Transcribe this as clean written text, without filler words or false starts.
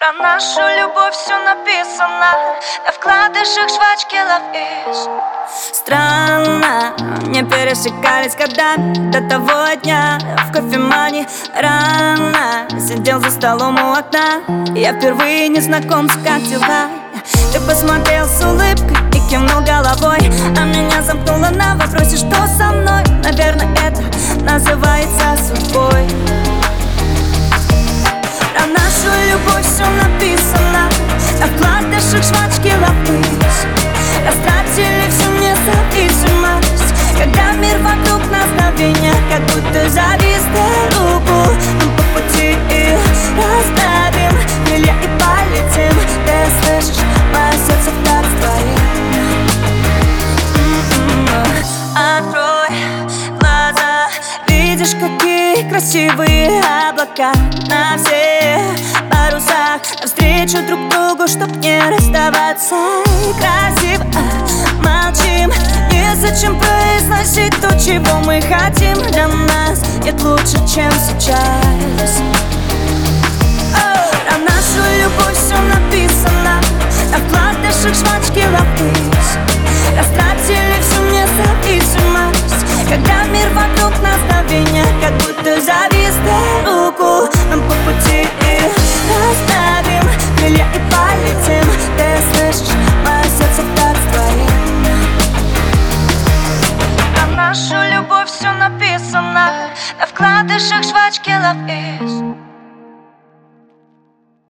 Про нашу любовь все написано, на вкладышах жвачки ловишь. Странно, не пересекались годами до того дня. В кофемане рано сидел за столом у окна. Я впервые незнакомца, как дела? Ты посмотрел с улыбкой и кивнул головой, а меня замкнуло на вопросе, что со мной. Наверное, это называется судьбой. Про нашу любовь все написано, на вкладышах жвачки ловишь. Растратили всю независимость, когда мир вокруг нас мгновенья, как будто завис до руку. Мы по пути и расправим крылья и полетим. Ты слышишь, мое сердце так твоим. Открой глаза, видишь, какие красивые облака на всех парусах, навстречу друг другу, чтоб не расставаться. Красиво молчим, незачем произносить то, чего мы хотим. Для нас нет лучше, чем сейчас. Про нашу любовь все написано, на вкладышах жвачки ловишь. Растратили всю независимость, когда мир вокруг нас мгновенья, как будто завис до руку. Мы по пути и расправим крылья и полетим.